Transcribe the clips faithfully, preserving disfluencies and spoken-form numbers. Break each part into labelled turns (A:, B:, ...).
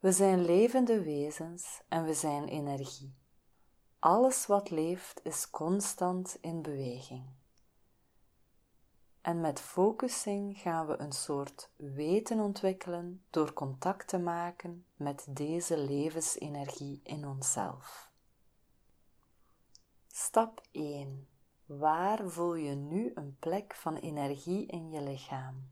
A: We zijn levende wezens en we zijn energie. Alles wat leeft is constant in beweging. En met focusing gaan we een soort weten ontwikkelen door contact te maken met deze levensenergie in onszelf. Stap één. Waar voel je nu een plek van energie in je lichaam?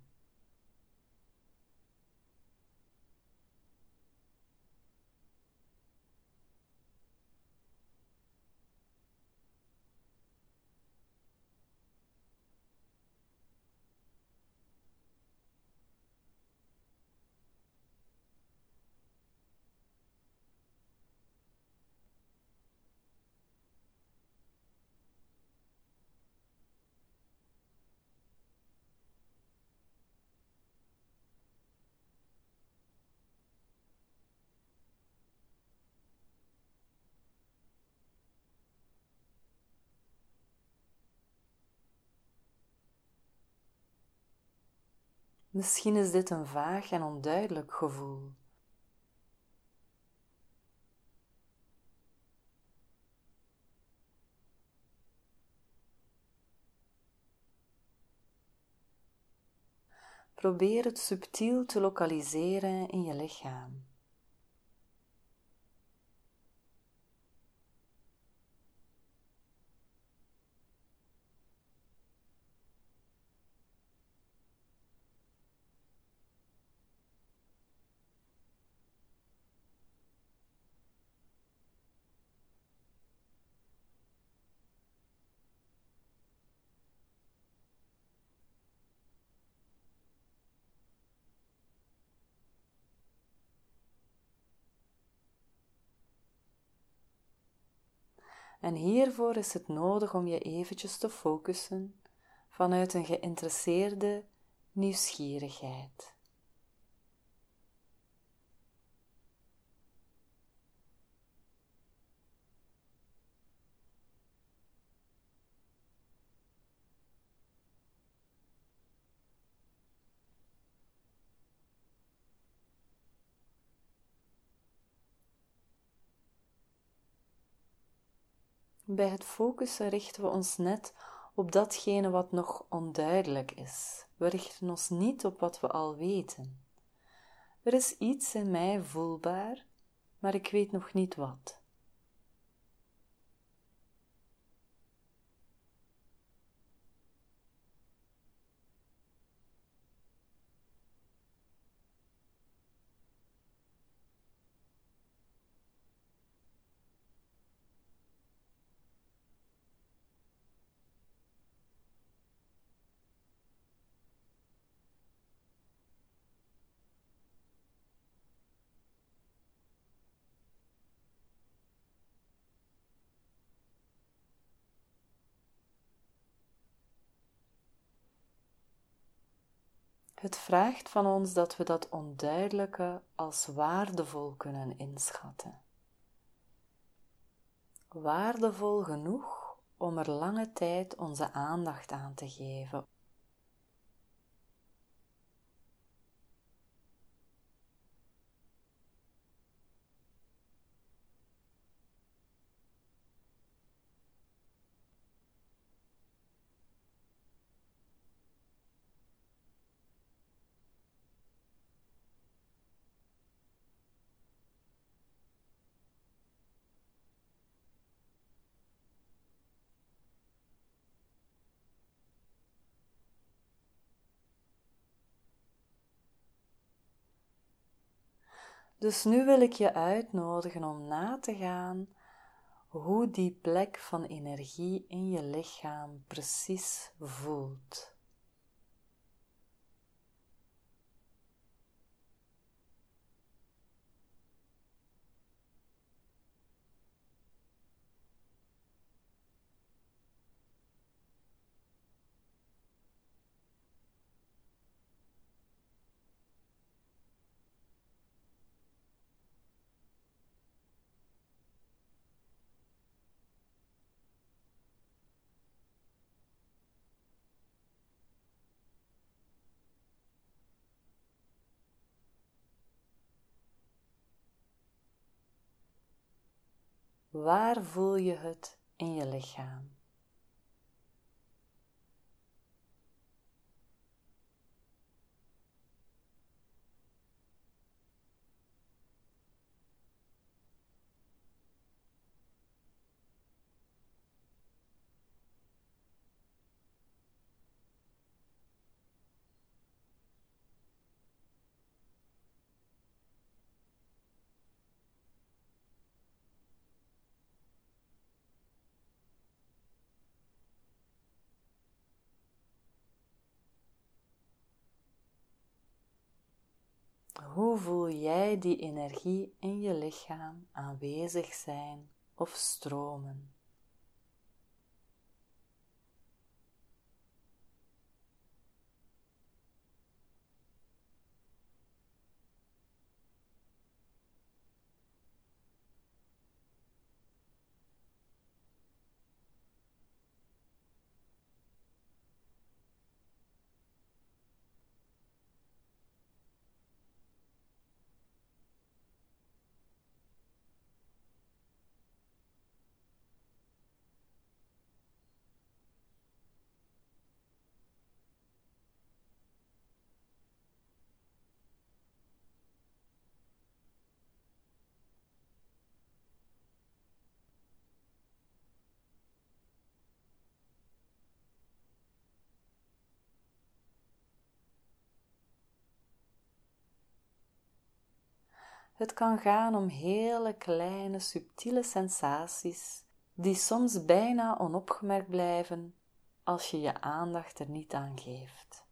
A: Misschien is dit een vaag en onduidelijk gevoel. Probeer het subtiel te lokaliseren in je lichaam. En hiervoor is het nodig om je eventjes te focussen vanuit een geïnteresseerde nieuwsgierigheid. Bij het focussen richten we ons net op datgene wat nog onduidelijk is. We richten ons niet op wat we al weten. Er is iets in mij voelbaar, maar ik weet nog niet wat. Het vraagt van ons dat we dat onduidelijke als waardevol kunnen inschatten. Waardevol genoeg om er lange tijd onze aandacht aan te geven. Dus nu wil ik je uitnodigen om na te gaan hoe die plek van energie in je lichaam precies voelt. Waar voel je het in je lichaam? Hoe voel jij die energie in je lichaam aanwezig zijn of stromen? Het kan gaan om hele kleine, subtiele sensaties die soms bijna onopgemerkt blijven als je je aandacht er niet aan geeft.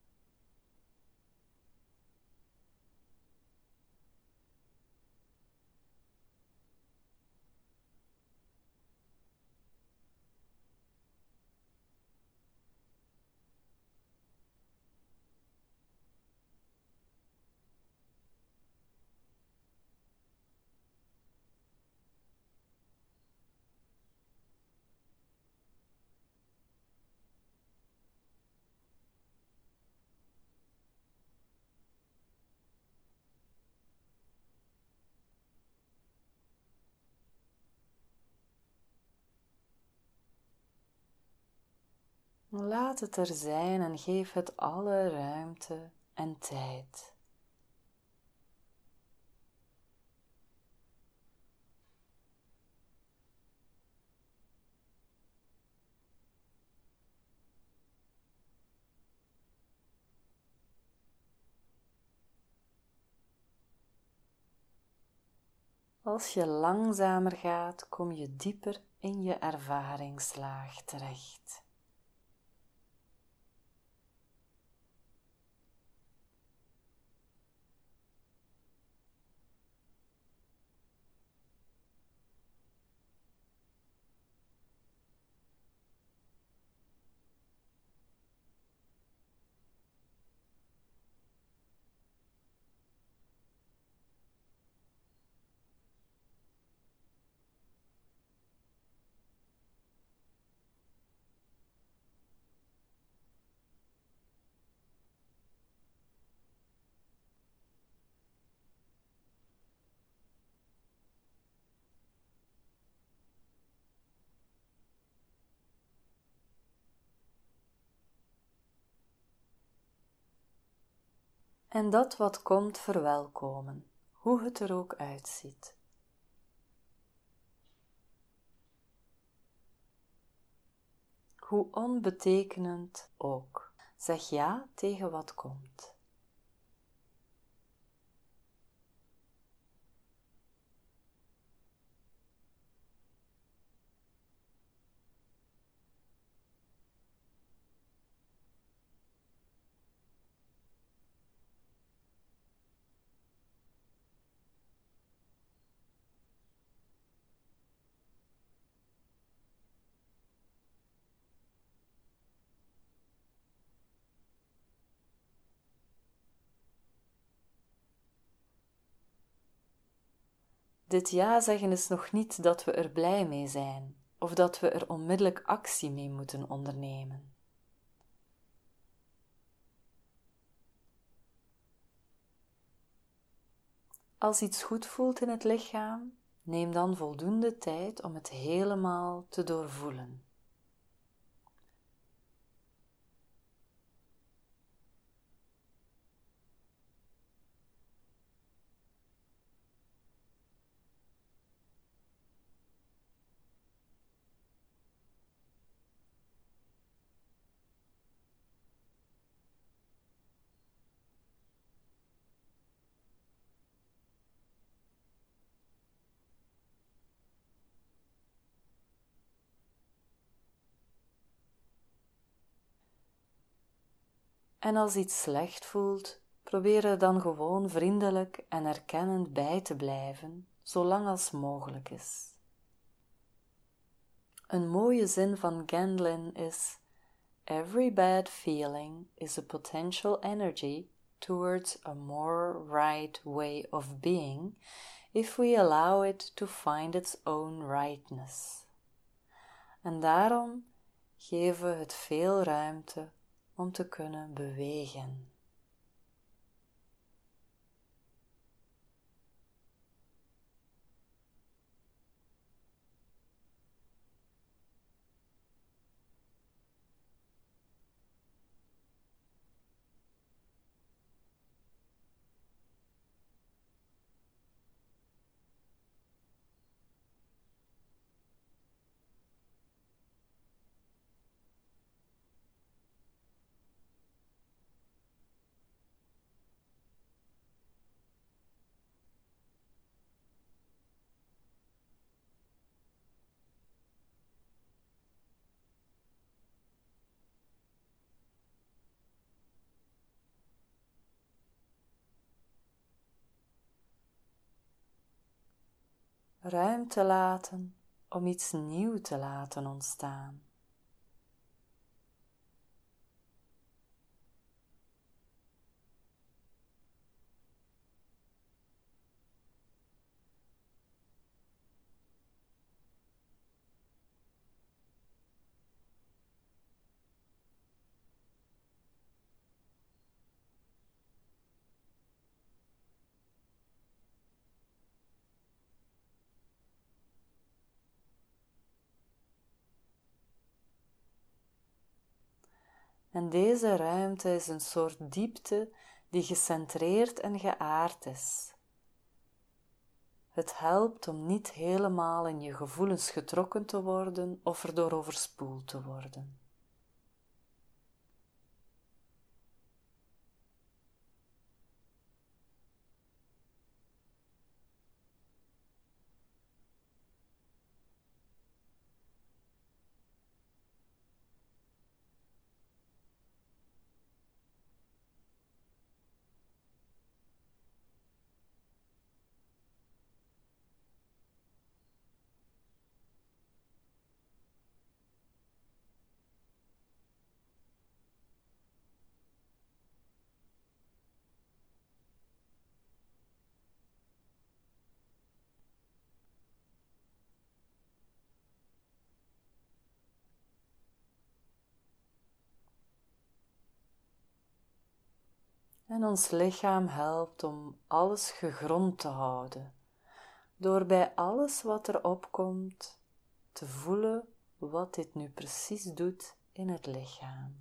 A: Laat het er zijn en geef het alle ruimte en tijd. Als je langzamer gaat, kom je dieper in je ervaringslaag terecht. En dat wat komt verwelkomen, hoe het er ook uitziet. Hoe onbetekenend ook, zeg ja tegen wat komt. Dit ja zeggen is nog niet dat we er blij mee zijn, of dat we er onmiddellijk actie mee moeten ondernemen. Als iets goed voelt in het lichaam, Neem dan voldoende tijd om het helemaal te doorvoelen. En als iets slecht voelt, probeer er dan gewoon vriendelijk en erkennend bij te blijven, zolang als mogelijk is. Een mooie zin van Gandlin is: Every bad feeling is a potential energy towards a more right way of being if we allow it to find its own rightness. En daarom geven we het veel ruimte om te kunnen bewegen. Ruimte laten om iets nieuws te laten ontstaan. En deze ruimte is een soort diepte die gecentreerd en geaard is. Het helpt om niet helemaal in je gevoelens getrokken te worden of erdoor overspoeld te worden. En ons lichaam helpt om alles gegrond te houden, door bij alles wat er opkomt te voelen wat dit nu precies doet in het lichaam.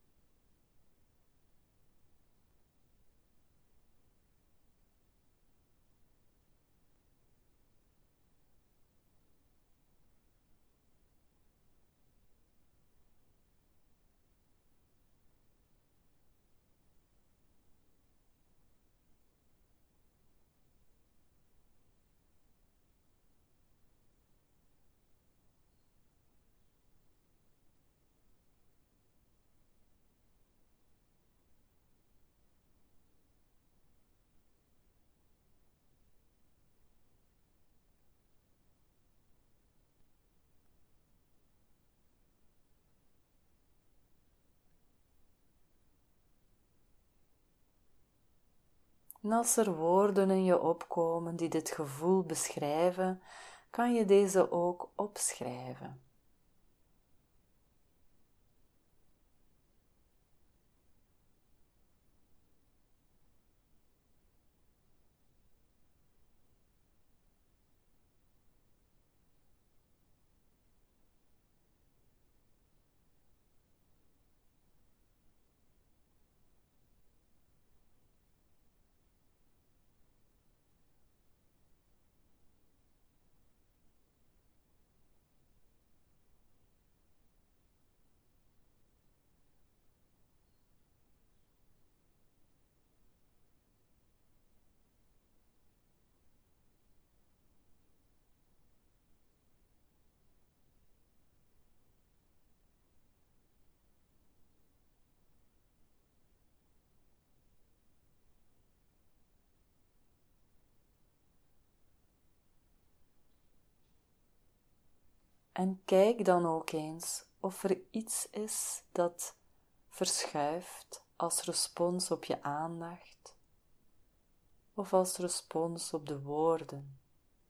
A: En als er woorden in je opkomen die dit gevoel beschrijven, kan je deze ook opschrijven. En kijk dan ook eens of er iets is dat verschuift als respons op je aandacht of als respons op de woorden.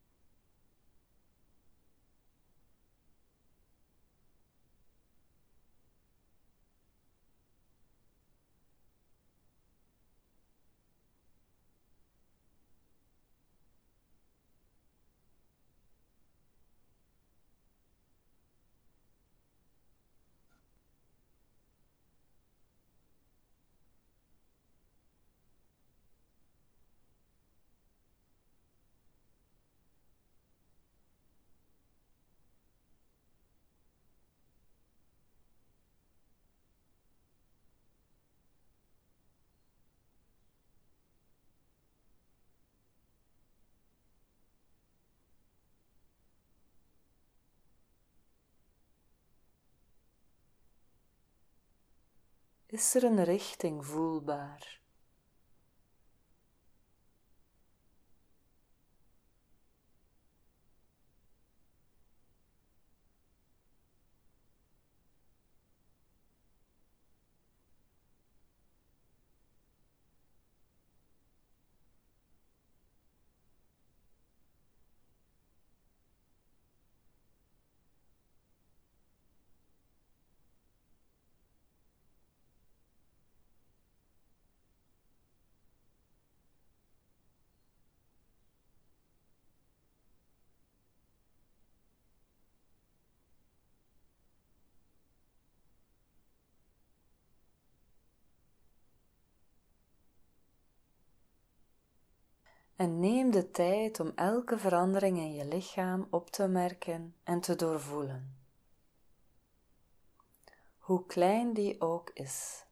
A: Is er een richting voelbaar? En neem de tijd om elke verandering in je lichaam op te merken en te doorvoelen. Hoe klein die ook is.